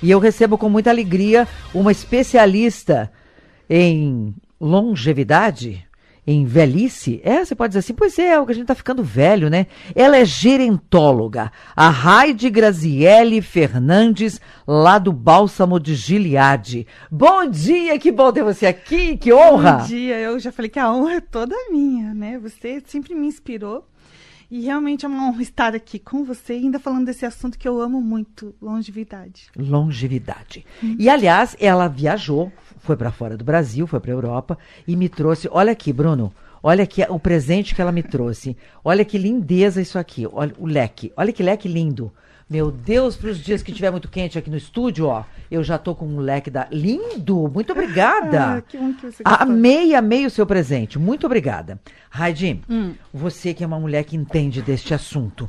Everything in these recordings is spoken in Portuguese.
E eu recebo com muita alegria uma especialista em longevidade, em velhice. Você pode dizer assim, pois é, o que a gente tá ficando velho, né? Ela é gerentóloga, a Raide Graziele Fernandes, lá do Bálsamo de Gileade. Bom dia, que bom ter você aqui, que honra! Bom dia, eu já falei que a honra é toda minha, né? Você sempre me inspirou e realmente é uma honra estar aqui com você, ainda falando desse assunto que eu amo muito, longevidade. Longevidade. E, aliás, ela viajou, foi para fora do Brasil, foi para a Europa e me trouxe... Olha aqui, Bruno, olha aqui o presente que ela me trouxe. Olha que lindeza isso aqui, olha o leque. Olha que leque lindo. Meu Deus, para os dias que estiver muito quente aqui no estúdio, ó, eu já tô com um leque lindo, muito obrigada. Que bom que você gostou. Amei o seu presente, muito obrigada. Raide, você que é uma mulher que entende deste assunto,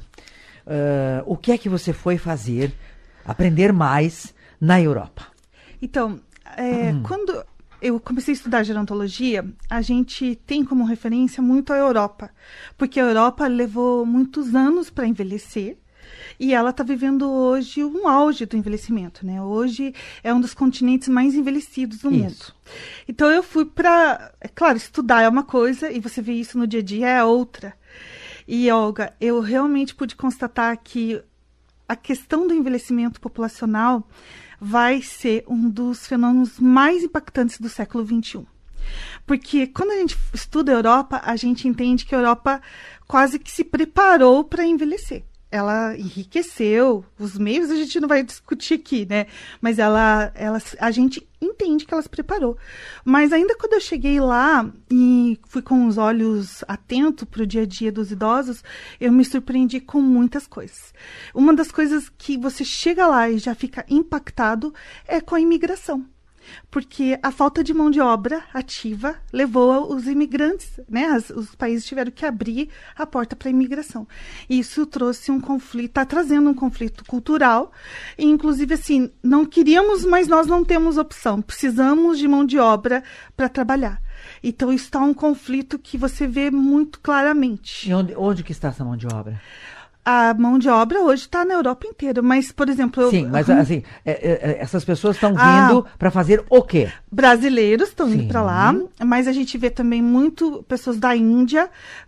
o que é que você foi fazer, aprender mais na Europa? Então, quando eu comecei a estudar gerontologia, a gente tem como referência muito a Europa, porque a Europa levou muitos anos para envelhecer e ela está vivendo hoje um auge do envelhecimento, né? Hoje é um dos continentes mais envelhecidos do mundo. Então eu fui para, é claro, estudar é uma coisa e você vê isso no dia a dia é outra. E, Olga, eu realmente pude constatar que a questão do envelhecimento populacional vai ser um dos fenômenos mais impactantes do século XXI. Porque quando a gente estuda a Europa, a gente entende que a Europa quase que se preparou para envelhecer. Ela enriqueceu, os meios a gente não vai discutir aqui, né? Mas a gente entende que ela se preparou. Mas ainda quando eu cheguei lá e fui com os olhos atentos para o dia a dia dos idosos, eu me surpreendi com muitas coisas. Uma das coisas que você chega lá e já fica impactado é com a imigração. Porque a falta de mão de obra ativa levou os imigrantes, né? Os países tiveram que abrir a porta para a imigração. Isso trouxe um conflito, está trazendo um conflito cultural. E, inclusive, assim, não queríamos, mas nós não temos opção. Precisamos de mão de obra para trabalhar. Então, isso está um conflito que você vê muito claramente. E onde que está essa mão de obra? A mão de obra hoje está na Europa inteira, mas, por exemplo... Sim, mas assim, essas pessoas estão vindo para fazer o quê? Brasileiros estão indo para lá, mas a gente vê também muito pessoas da Índia,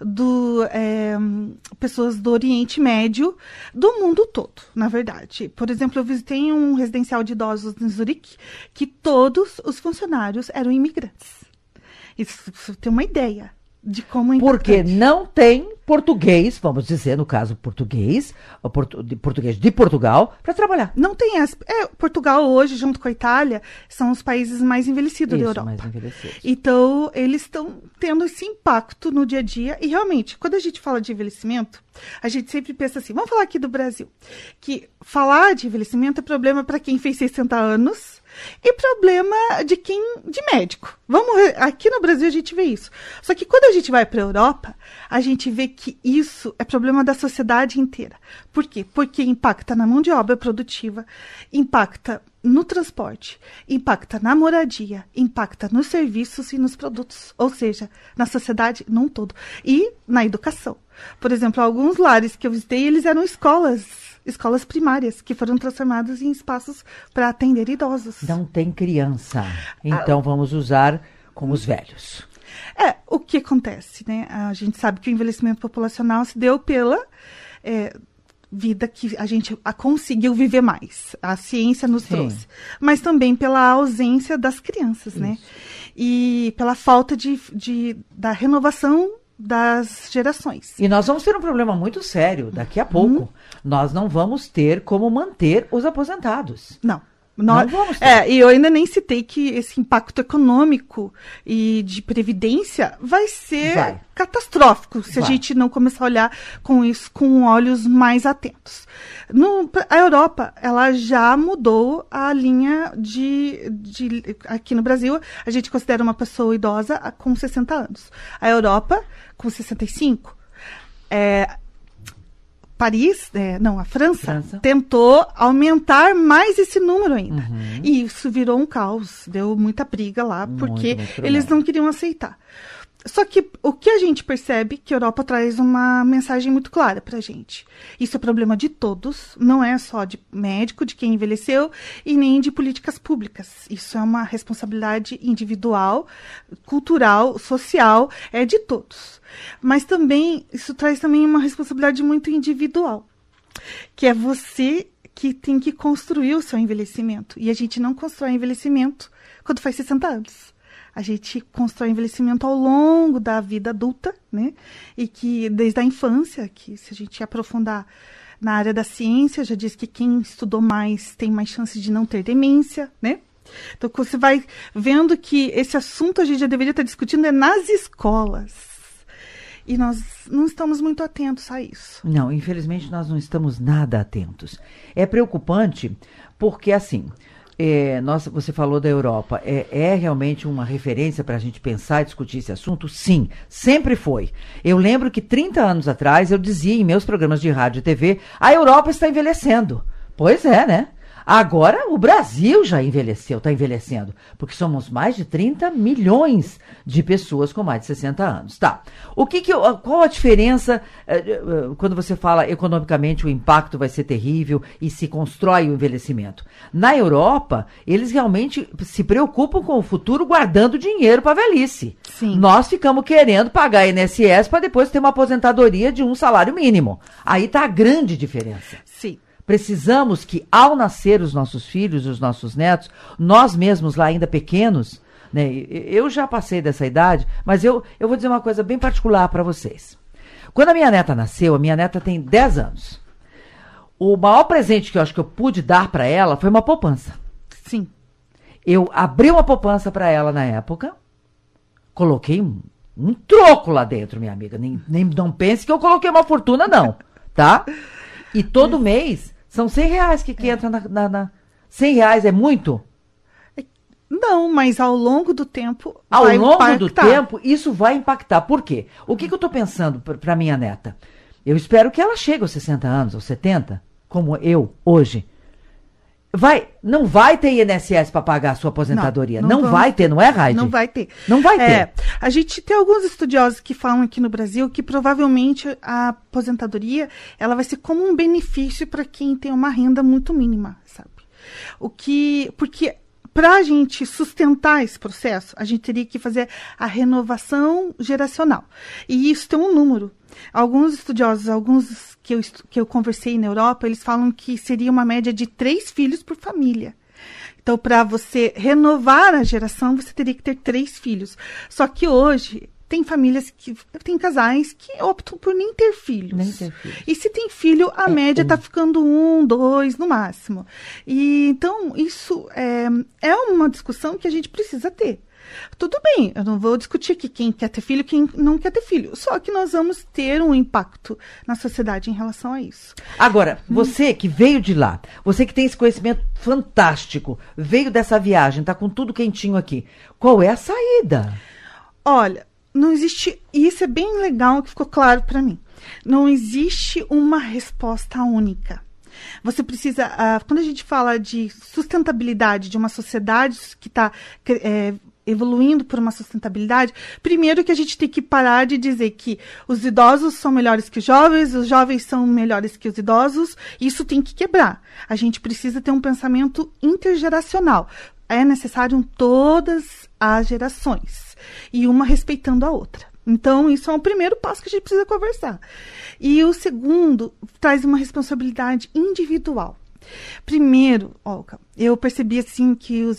pessoas do Oriente Médio, do mundo todo, na verdade. Por exemplo, eu visitei um residencial de idosos em Zurique, que todos os funcionários eram imigrantes. Isso tem uma ideia de como é importante. Porque não tem português, vamos dizer, no caso português de Portugal, para trabalhar. Não tem Portugal hoje, junto com a Itália, são os países mais envelhecidos da Europa. Mais envelhecidos. Então, eles estão tendo esse impacto no dia a dia. E, realmente, quando a gente fala de envelhecimento, a gente sempre pensa assim, vamos falar aqui do Brasil, que falar de envelhecimento é problema para quem fez 60 anos, e problema de médico. Aqui no Brasil a gente vê isso. Só que quando a gente vai para a Europa, a gente vê que isso é problema da sociedade inteira. Por quê? Porque impacta na mão de obra produtiva, impacta no transporte, impacta na moradia, impacta nos serviços e nos produtos. Ou seja, na sociedade num todo. E na educação. Por exemplo, alguns lares que eu visitei, eles eram escolas primárias, que foram transformadas em espaços para atender idosos. Não tem criança. Então vamos usar como os velhos. O que acontece, né? A gente sabe que o envelhecimento populacional se deu pela vida que a gente conseguiu viver mais. A ciência nos trouxe. Mas também pela ausência das crianças, né? E pela falta da renovação das gerações. E nós vamos ter um problema muito sério daqui a pouco. Nós não vamos ter como manter os aposentados. Não vamos ter. E eu ainda nem citei que esse impacto econômico e de previdência vai ser catastrófico se a gente não começar a olhar com isso com olhos mais atentos. A Europa, ela já mudou a linha aqui no Brasil, a gente considera uma pessoa idosa com 60 anos. A Europa, com 65. A França tentou aumentar mais esse número ainda. E isso virou um caos, deu muita briga lá, porque eles não queriam aceitar. Só que o que a gente percebe que a Europa traz uma mensagem muito clara para a gente. Isso é problema de todos, não é só de médico, de quem envelheceu, e nem de políticas públicas. Isso é uma responsabilidade individual, cultural, social, é de todos. Mas também, isso traz também uma responsabilidade muito individual, que é você que tem que construir o seu envelhecimento. E a gente não constrói envelhecimento quando faz 60 anos. A gente constrói envelhecimento ao longo da vida adulta, né? E que desde a infância, que se a gente aprofundar na área da ciência, já diz que quem estudou mais tem mais chance de não ter demência, né? Então, você vai vendo que esse assunto a gente já deveria estar discutindo nas escolas. E nós não estamos muito atentos a isso. Não, infelizmente nós não estamos nada atentos. É preocupante porque, assim... você falou da Europa, é realmente uma referência para a gente pensar e discutir esse assunto? Sim, sempre foi. Eu lembro que 30 anos atrás eu dizia em meus programas de rádio e TV, a Europa está envelhecendo. Pois é, né? Agora o Brasil já está envelhecendo, porque somos mais de 30 milhões de pessoas com mais de 60 anos. Tá. Qual a diferença quando você fala economicamente o impacto vai ser terrível e se constrói o envelhecimento? Na Europa, eles realmente se preocupam com o futuro guardando dinheiro para a velhice. Sim. Nós ficamos querendo pagar INSS para depois ter uma aposentadoria de um salário mínimo. Aí está a grande diferença. Sim. Precisamos que, ao nascer os nossos filhos, os nossos netos, nós mesmos lá ainda pequenos, né, eu já passei dessa idade, mas eu vou dizer uma coisa bem particular para vocês. Quando a minha neta nasceu, a minha neta tem 10 anos. O maior presente que eu acho que eu pude dar para ela foi uma poupança. Sim. Eu abri uma poupança para ela na época, coloquei um troco lá dentro, minha amiga. Não pense que eu coloquei uma fortuna, não, tá? E todo mês... São R$100 que entra na... R$100 é muito? Não, mas ao longo do tempo Ao longo do tempo, isso vai impactar. Por quê? O que eu estou pensando para minha neta? Eu espero que ela chegue aos 60 anos, aos 70, como eu, hoje. Não vai ter INSS para pagar a sua aposentadoria. Não vai ter, não é, Raide? Não vai ter. Não vai ter. A gente tem alguns estudiosos que falam aqui no Brasil que provavelmente a aposentadoria ela vai ser como um benefício para quem tem uma renda muito mínima, sabe? Porque para a gente sustentar esse processo, a gente teria que fazer a renovação geracional. E isso tem um número. Alguns estudiosos, alguns que eu conversei na Europa, eles falam que seria uma média de 3 filhos por família. Então, para você renovar a geração, você teria que ter 3 filhos. Só que hoje, tem casais que optam por nem ter filhos. Nem ter filhos. E se tem filho, a média está ficando 1, 2 no máximo. E, então, isso é uma discussão que a gente precisa ter. Tudo bem, eu não vou discutir aqui quem quer ter filho e quem não quer ter filho. Só que nós vamos ter um impacto na sociedade em relação a isso. Agora, você que veio de lá, você que tem esse conhecimento fantástico, veio dessa viagem, tá com tudo quentinho aqui. Qual é a saída? Olha, não existe... E isso é bem legal, que ficou claro para mim. Não existe uma resposta única. Você precisa... quando a gente fala de sustentabilidade de uma sociedade que está... evoluindo por uma sustentabilidade, primeiro que a gente tem que parar de dizer que os idosos são melhores que os jovens são melhores que os idosos, isso tem que quebrar. A gente precisa ter um pensamento intergeracional. É necessário todas as gerações, e uma respeitando a outra. Então, isso é o primeiro passo que a gente precisa conversar. E o segundo traz uma responsabilidade individual. Primeiro, Olga, eu percebi assim que os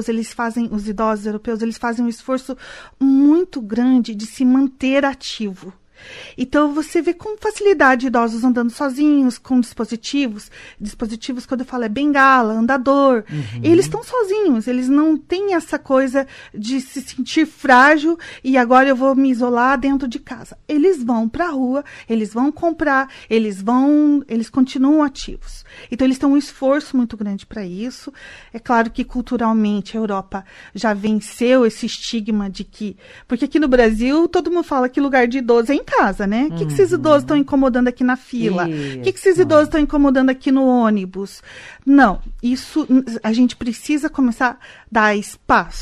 idosos europeus, eles fazem um esforço muito grande de se manter ativo. Então, você vê com facilidade idosos andando sozinhos, com dispositivos. Dispositivos, quando eu falo, é bengala, andador. Uhum. Eles estão sozinhos, eles não têm essa coisa de se sentir frágil e agora eu vou me isolar dentro de casa. Eles vão para a rua, eles vão comprar, eles continuam ativos. Então, eles têm um esforço muito grande para isso. É claro que, culturalmente, a Europa já venceu esse estigma de que... Porque aqui no Brasil, todo mundo fala que lugar de idoso é em casa, né? O que esses idosos estão incomodando aqui na fila? O que esses idosos estão incomodando aqui no ônibus? Não, isso a gente precisa começar a dar espaço.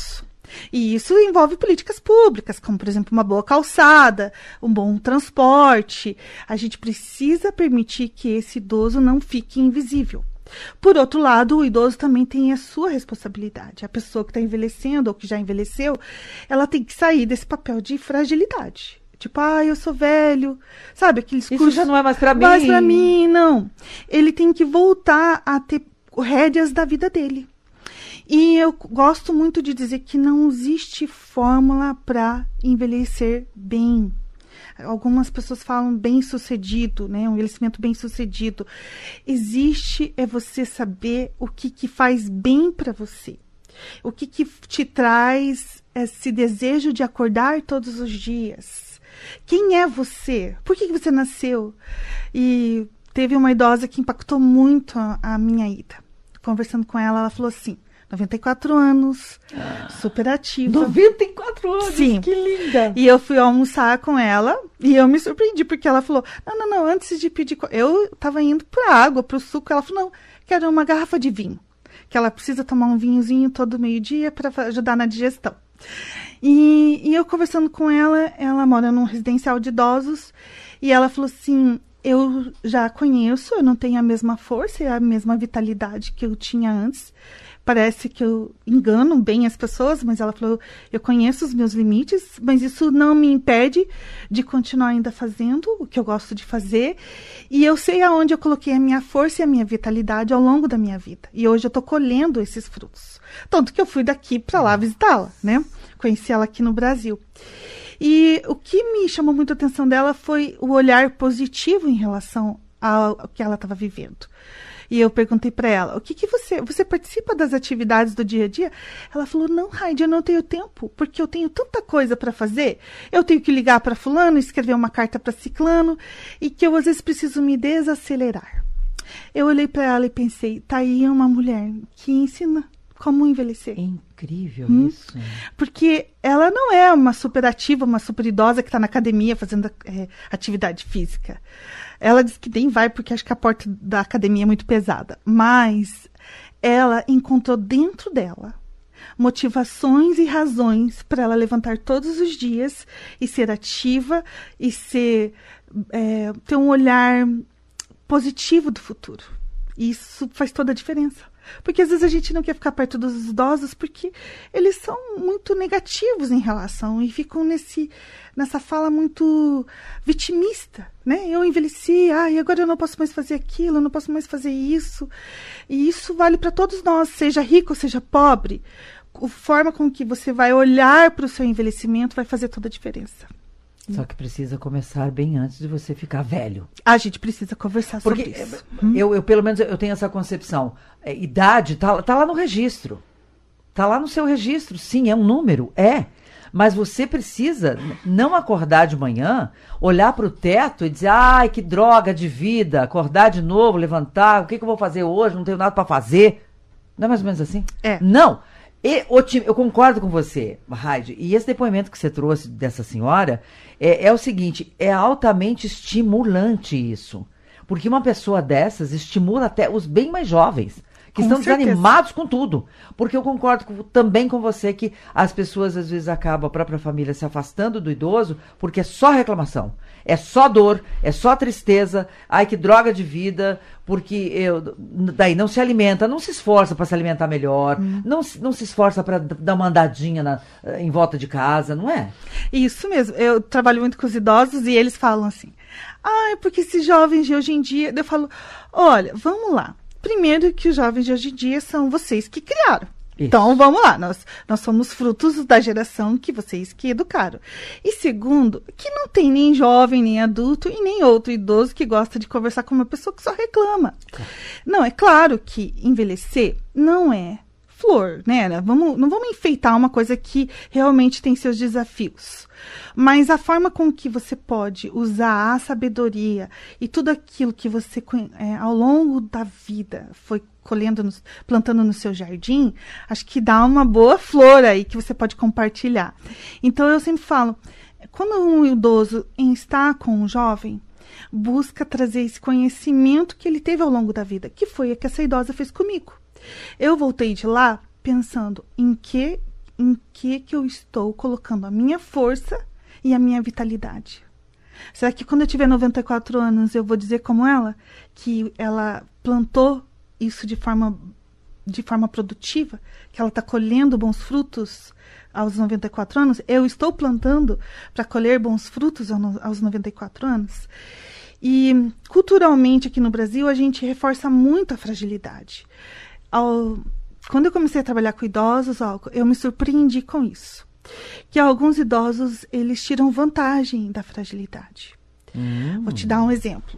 E isso envolve políticas públicas, como, por exemplo, uma boa calçada, um bom transporte. A gente precisa permitir que esse idoso não fique invisível. Por outro lado, o idoso também tem a sua responsabilidade. A pessoa que está envelhecendo ou que já envelheceu, ela tem que sair desse papel de fragilidade. Tipo, eu sou velho, sabe? Aquele discurso. Isso já não é mais para mim. Mais para mim, não. Ele tem que voltar a ter rédeas da vida dele. E eu gosto muito de dizer que não existe fórmula para envelhecer bem. Algumas pessoas falam bem-sucedido, né? Um envelhecimento bem-sucedido. Existe você saber o que faz bem para você. O que te traz esse desejo de acordar todos os dias. Quem é você? Por que você nasceu? E teve uma idosa que impactou muito a minha ida. Conversando com ela, ela falou assim, 94 anos, super ativa. 94 anos, sim. Que linda! E eu fui almoçar com ela e eu me surpreendi, porque ela falou, não, antes de pedir... Eu estava indo para água, para o suco, ela falou, não, quero uma garrafa de vinho, que ela precisa tomar um vinhozinho todo meio-dia para ajudar na digestão. E eu conversando com ela, ela mora num residencial de idosos, e ela falou assim, eu já conheço, eu não tenho a mesma força e a mesma vitalidade que eu tinha antes. Parece que eu engano bem as pessoas, mas ela falou, eu conheço os meus limites, mas isso não me impede de continuar ainda fazendo o que eu gosto de fazer. E eu sei aonde eu coloquei a minha força e a minha vitalidade ao longo da minha vida. E hoje eu estou colhendo esses frutos. Tanto que eu fui daqui para lá visitá-la, né? Conheci ela aqui no Brasil. E o que me chamou muito a atenção dela foi o olhar positivo em relação ao que ela estava vivendo. E eu perguntei para ela, o que você participa das atividades do dia a dia? Ela falou, não, Heidi, eu não tenho tempo, porque eu tenho tanta coisa para fazer. Eu tenho que ligar para fulano, escrever uma carta para ciclano, e que eu às vezes preciso me desacelerar. Eu olhei para ela e pensei, tá aí uma mulher que ensina como envelhecer. É incrível isso. Porque ela não é uma super ativa, uma super idosa que está na academia fazendo atividade física. Ela diz que nem vai porque acha que a porta da academia é muito pesada. Mas ela encontrou dentro dela motivações e razões para ela levantar todos os dias e ser ativa e ter um olhar positivo do futuro. Isso faz toda a diferença. Porque às vezes a gente não quer ficar perto dos idosos porque eles são muito negativos em relação e ficam nessa fala muito vitimista, né? Eu envelheci, e agora eu não posso mais fazer aquilo, eu não posso mais fazer isso. E isso vale para todos nós, seja rico ou seja pobre. A forma com que você vai olhar para o seu envelhecimento vai fazer toda a diferença. Só que precisa começar bem antes de você ficar velho. A gente precisa conversar sobre isso. Eu pelo menos, eu tenho essa concepção. Idade tá lá no registro. Tá lá no seu registro. Sim, é um número. Mas você precisa não acordar de manhã, olhar para o teto e dizer, ai, que droga de vida, acordar de novo, levantar, o que eu vou fazer hoje? Não tenho nada para fazer. Não é mais ou menos assim? Não. Eu concordo com você, Heidi, e esse depoimento que você trouxe dessa senhora é o seguinte, é altamente estimulante isso, porque uma pessoa dessas estimula até os bem mais jovens, que estão desanimados com tudo, porque eu concordo também com você que as pessoas às vezes acabam, a própria família se afastando do idoso, porque é só reclamação, é só dor, é só tristeza, ai que droga de vida, porque daí não se alimenta, não se esforça para se alimentar melhor, não se esforça para dar uma andadinha em volta de casa, não é? Isso mesmo, eu trabalho muito com os idosos e eles falam assim, porque esses jovens de hoje em dia, eu falo, olha, vamos lá. Primeiro que os jovens de hoje em dia são vocês que criaram. Isso. Então, vamos lá, nós somos frutos da geração que vocês que educaram. E segundo, que não tem nem jovem, nem adulto e nem outro idoso que gosta de conversar com uma pessoa que só reclama. Não, é claro que envelhecer não é flor, né? Não vamos enfeitar uma coisa que realmente tem seus desafios. Mas a forma com que você pode usar a sabedoria e tudo aquilo que você, ao longo da vida, foi plantando no seu jardim, acho que dá uma boa flor aí que você pode compartilhar. Então, eu sempre falo, quando um idoso está com um jovem, busca trazer esse conhecimento que ele teve ao longo da vida, que foi o que essa idosa fez comigo. Eu voltei de lá pensando em em que eu estou colocando a minha força e a minha vitalidade. Será que quando eu tiver 94 anos eu vou dizer como ela, que ela plantou isso de forma produtiva, que ela está colhendo bons frutos aos 94 anos? Eu estou plantando para colher bons frutos aos 94 anos? E culturalmente aqui no Brasil a gente reforça muito a fragilidade. Quando eu comecei a trabalhar com idosos, eu me surpreendi com isso. Que alguns idosos, eles tiram vantagem da fragilidade. Vou te dar um exemplo.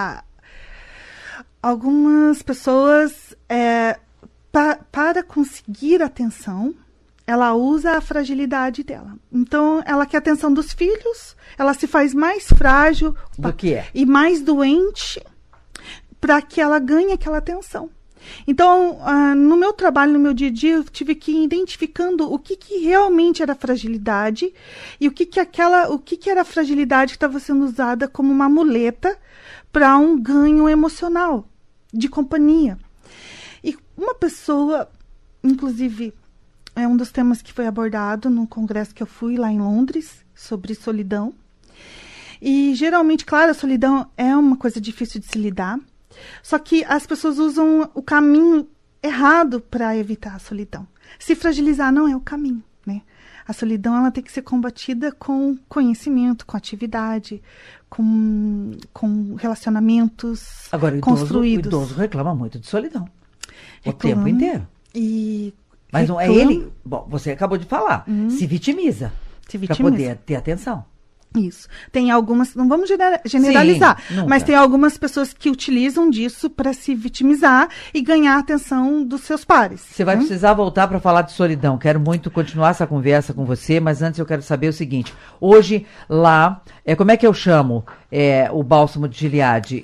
Algumas pessoas, para conseguir atenção, ela usa a fragilidade dela. Então, ela quer a atenção dos filhos, ela se faz mais frágil e mais doente para que ela ganhe aquela atenção. Então, no meu trabalho, no meu dia a dia, eu tive que ir identificando o que realmente era fragilidade e o que era a fragilidade que estava sendo usada como uma muleta para um ganho emocional, de companhia. E uma pessoa, inclusive, é um dos temas que foi abordado no congresso que eu fui lá em Londres, sobre solidão. E, geralmente, claro, a solidão é uma coisa difícil de se lidar. Só que as pessoas usam o caminho errado para evitar a solidão. Se fragilizar não é o caminho, né? A solidão ela tem que ser combatida com conhecimento, com atividade, com relacionamentos construídos. O idoso reclama muito de solidão. O tempo inteiro. Mas não é ele... Bom, você acabou de falar. Se vitimiza. Para poder ter atenção. Isso. Tem algumas, não vamos generalizar, sim, mas tem algumas pessoas que utilizam disso para se vitimizar e ganhar a atenção dos seus pares. Você vai precisar voltar para falar de solidão. Quero muito continuar essa conversa com você, mas antes eu quero saber o seguinte. Hoje, lá, como é que eu chamo o Bálsamo de Gileade?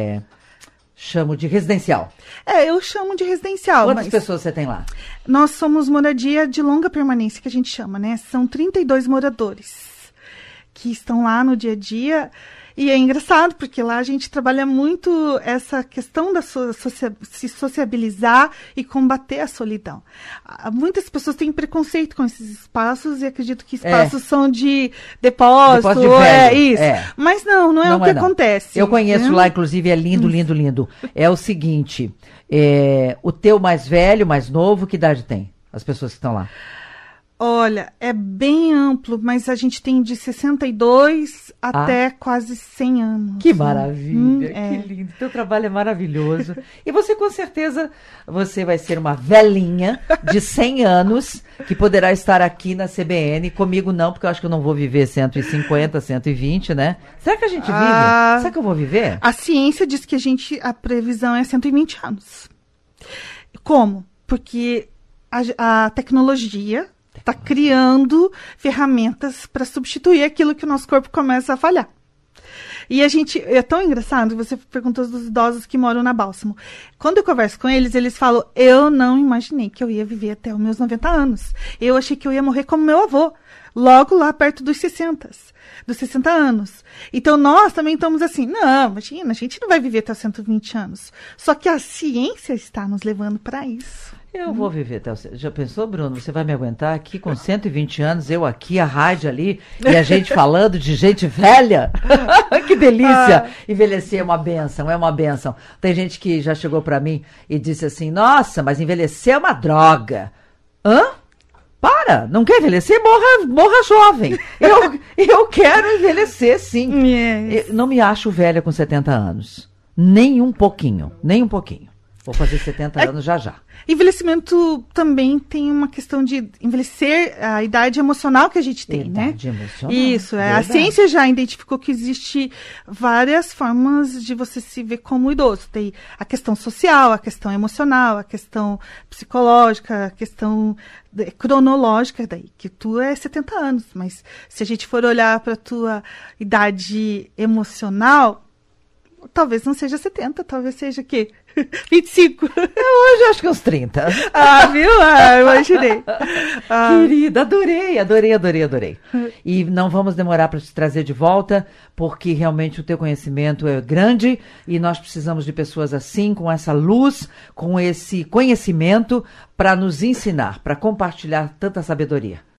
Chamo de residencial. Eu chamo de residencial. Quantas pessoas você tem lá? Nós somos moradia de longa permanência, que a gente chama, né? São 32 moradores que estão lá no dia a dia, e é engraçado, porque lá a gente trabalha muito essa questão da se sociabilizar e combater a solidão. Muitas pessoas têm preconceito com esses espaços e acreditam que espaços são de depósito, de velho. Isso. Mas não é o que acontece. Eu conheço lá, inclusive, é lindo, lindo, lindo. É o seguinte, o teu mais velho, mais novo, que idade tem? As pessoas que estão lá. Olha, é bem amplo, mas a gente tem de 62 até quase 100 anos. Que maravilha, que lindo. Teu trabalho é maravilhoso. E você, com certeza, você vai ser uma velhinha de 100 anos que poderá estar aqui na CBN. Comigo não, porque eu acho que eu não vou viver 150, 120, né? Será que a gente vive? Será que eu vou viver? A ciência diz que a previsão é 120 anos. Como? Porque a tecnologia está criando ferramentas para substituir aquilo que o nosso corpo começa a falhar. E é tão engraçado, você perguntou dos idosos que moram na Bálsamo. Quando eu converso com eles, eles falam, eu não imaginei que eu ia viver até os meus 90 anos. Eu achei que eu ia morrer como meu avô, logo lá perto dos 60 anos. Então, nós também estamos assim, não, imagina, a gente não vai viver até os 120 anos. Só que a ciência está nos levando para isso. Eu vou viver até os... Já pensou, Bruno? Você vai me aguentar aqui com 120 anos, eu aqui, a rádio ali, e a gente falando de gente velha? Que delícia! Envelhecer é uma bênção, é uma bênção. Tem gente que já chegou para mim e disse assim, nossa, mas envelhecer é uma droga. Hã? Para, não quer envelhecer? Morra jovem. Eu quero envelhecer, sim. Yes. Eu não me acho velha com 70 anos. Nem um pouquinho, nem um pouquinho. Vou fazer 70 anos já. Envelhecimento também tem uma questão de envelhecer a idade emocional que a gente tem, né? Idade emocional. Isso, a ciência já identificou que existe várias formas de você se ver como idoso. Tem a questão social, a questão emocional, a questão psicológica, a questão cronológica, daí, que tu é 70 anos, mas se a gente for olhar para a tua idade emocional, talvez não seja 70, talvez seja o quê? 25. Hoje eu acho que uns 30. Viu? Imaginei. Querida, adorei. E não vamos demorar para te trazer de volta, porque realmente o teu conhecimento é grande e nós precisamos de pessoas assim, com essa luz, com esse conhecimento, para nos ensinar, para compartilhar tanta sabedoria.